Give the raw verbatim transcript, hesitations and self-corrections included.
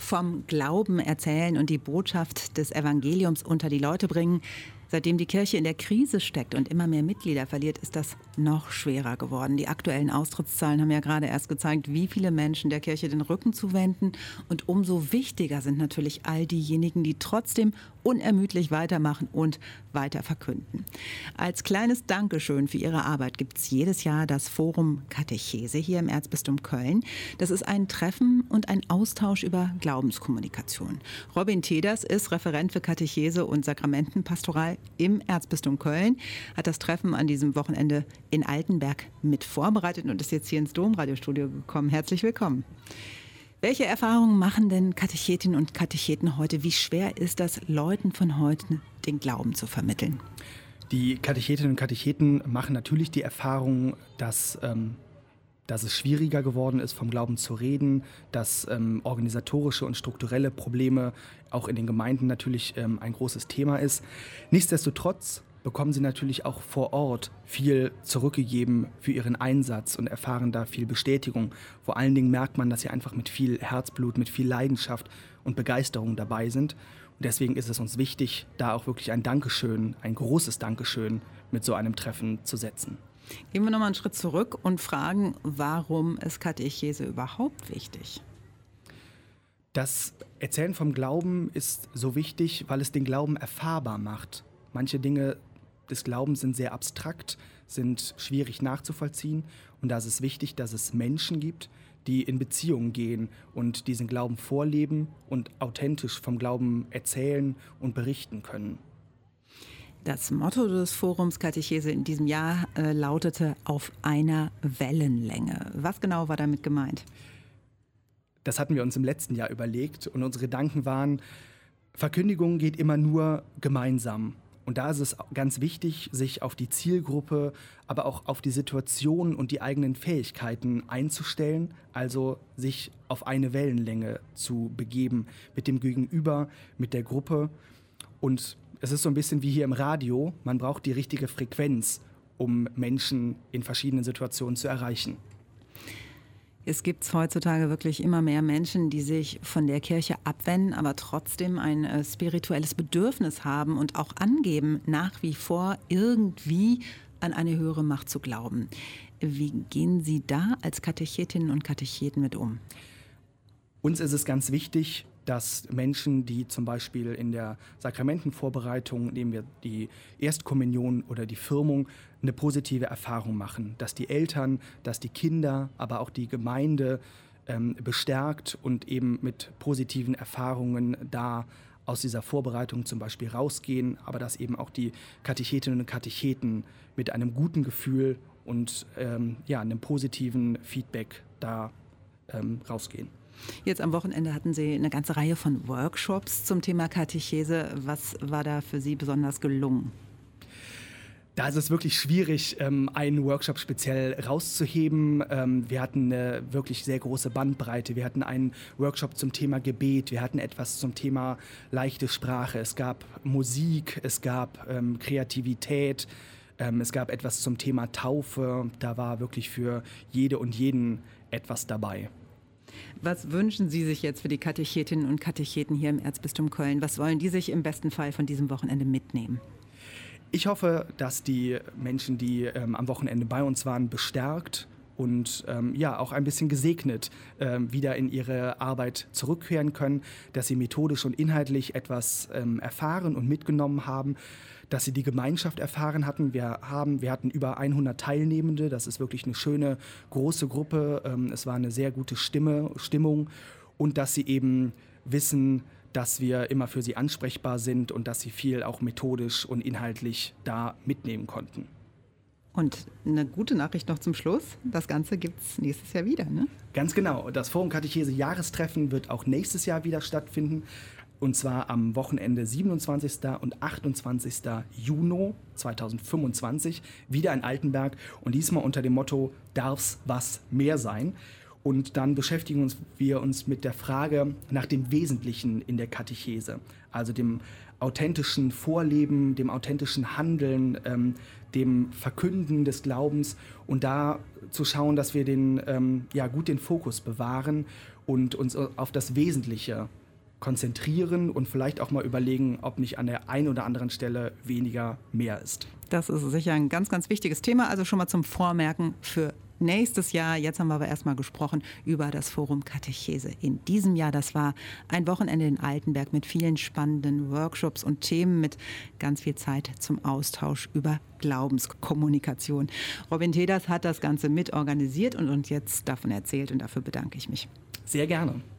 vom Glauben erzählen und die Botschaft des Evangeliums unter die Leute bringen. Seitdem die Kirche in der Krise steckt und immer mehr Mitglieder verliert, ist das noch schwerer geworden. Die aktuellen Austrittszahlen haben ja gerade erst gezeigt, wie viele Menschen der Kirche den Rücken zuwenden. Und umso wichtiger sind natürlich all diejenigen, die trotzdem unermüdlich weitermachen und weiter verkünden. Als kleines Dankeschön für ihre Arbeit gibt es jedes Jahr das Forum Katechese hier im Erzbistum Köln. Das ist ein Treffen und ein Austausch über Glaubenskommunikation. Robin Teders ist Referent für Katechese und Sakramentenpastoral im Erzbistum Köln, hat das Treffen an diesem Wochenende in Altenberg mit vorbereitet und ist jetzt hier ins Domradiostudio gekommen. Herzlich willkommen. Welche Erfahrungen machen denn Katechetinnen und Katecheten heute? Wie schwer ist das, Leuten von heute den Glauben zu vermitteln? Die Katechetinnen und Katecheten machen natürlich die Erfahrung, dass, ähm, dass es schwieriger geworden ist, vom Glauben zu reden, dass ähm, organisatorische und strukturelle Probleme auch in den Gemeinden natürlich ähm, ein großes Thema ist. Nichtsdestotrotz bekommen sie natürlich auch vor Ort viel zurückgegeben für ihren Einsatz und erfahren da viel Bestätigung. Vor allen Dingen merkt man, dass sie einfach mit viel Herzblut, mit viel Leidenschaft und Begeisterung dabei sind. Und deswegen ist es uns wichtig, da auch wirklich ein Dankeschön, ein großes Dankeschön mit so einem Treffen zu setzen. Gehen wir nochmal einen Schritt zurück und fragen, warum ist Katechese überhaupt wichtig? Das Erzählen vom Glauben ist so wichtig, weil es den Glauben erfahrbar macht. Manche Dinge des Glaubens sind sehr abstrakt, sind schwierig nachzuvollziehen. Und da ist es wichtig, dass es Menschen gibt, die in Beziehungen gehen und diesen Glauben vorleben und authentisch vom Glauben erzählen und berichten können. Das Motto des Forums Katechese in diesem Jahr äh, lautete „Auf einer Wellenlänge“. Was genau war damit gemeint? Das hatten wir uns im letzten Jahr überlegt und unsere Gedanken waren, Verkündigung geht immer nur gemeinsam. Und da ist es ganz wichtig, sich auf die Zielgruppe, aber auch auf die Situation und die eigenen Fähigkeiten einzustellen, also sich auf eine Wellenlänge zu begeben mit dem Gegenüber, mit der Gruppe. Und es ist so ein bisschen wie hier im Radio, man braucht die richtige Frequenz, um Menschen in verschiedenen Situationen zu erreichen. Es gibt heutzutage wirklich immer mehr Menschen, die sich von der Kirche abwenden, aber trotzdem ein äh, spirituelles Bedürfnis haben und auch angeben, nach wie vor irgendwie an eine höhere Macht zu glauben. Wie gehen Sie da als Katechetinnen und Katecheten mit um? Uns ist es ganz wichtig, dass Menschen, die zum Beispiel in der Sakramentenvorbereitung, nehmen wir die Erstkommunion oder die Firmung, eine positive Erfahrung machen. Dass die Eltern, dass die Kinder, aber auch die Gemeinde ähm, bestärkt und eben mit positiven Erfahrungen da aus dieser Vorbereitung zum Beispiel rausgehen, aber dass eben auch die Katechetinnen und Katecheten mit einem guten Gefühl und ähm, ja, einem positiven Feedback da ähm, rausgehen. Jetzt am Wochenende hatten Sie eine ganze Reihe von Workshops zum Thema Katechese. Was war da für Sie besonders gelungen? Da ist es wirklich schwierig, einen Workshop speziell rauszuheben. Wir hatten eine wirklich sehr große Bandbreite. Wir hatten einen Workshop zum Thema Gebet, wir hatten etwas zum Thema leichte Sprache. Es gab Musik, es gab Kreativität, es gab etwas zum Thema Taufe. Da war wirklich für jede und jeden etwas dabei. Was wünschen Sie sich jetzt für die Katechetinnen und Katecheten hier im Erzbistum Köln? Was wollen die sich im besten Fall von diesem Wochenende mitnehmen? Ich hoffe, dass die Menschen, die ähm, am Wochenende bei uns waren, bestärkt und ähm, ja auch ein bisschen gesegnet ähm, wieder in ihre Arbeit zurückkehren können, dass sie methodisch und inhaltlich etwas ähm, erfahren und mitgenommen haben, dass sie die Gemeinschaft erfahren hatten. Wir haben, wir hatten über hundert Teilnehmende, das ist wirklich eine schöne, große Gruppe. Ähm, es war eine sehr gute Stimme, Stimmung und dass sie eben wissen, dass wir immer für sie ansprechbar sind und dass sie viel auch methodisch und inhaltlich da mitnehmen konnten. Und eine gute Nachricht noch zum Schluss, das Ganze gibt es nächstes Jahr wieder, ne? Ganz genau, das Forum Katechese Jahrestreffen wird auch nächstes Jahr wieder stattfinden. Und zwar am Wochenende siebenundzwanzigsten und achtundzwanzigsten Juni zweitausendfünfundzwanzig, wieder in Altenberg und diesmal unter dem Motto „Darf's was mehr sein?“ Und dann beschäftigen uns, wir uns mit der Frage nach dem Wesentlichen in der Katechese, also dem authentischen Vorleben, dem authentischen Handeln, ähm, dem Verkünden des Glaubens und da zu schauen, dass wir den, ähm, ja, gut den Fokus bewahren und uns auf das Wesentliche konzentrieren und vielleicht auch mal überlegen, ob nicht an der einen oder anderen Stelle weniger mehr ist. Das ist sicher ein ganz, ganz wichtiges Thema. Also schon mal zum Vormerken für nächstes Jahr. Jetzt haben wir aber erstmal gesprochen über das Forum Katechese in diesem Jahr. Das war ein Wochenende in Altenberg mit vielen spannenden Workshops und Themen, mit ganz viel Zeit zum Austausch über Glaubenskommunikation. Robin Teders hat das Ganze mitorganisiert und uns jetzt davon erzählt und dafür bedanke ich mich. Sehr gerne.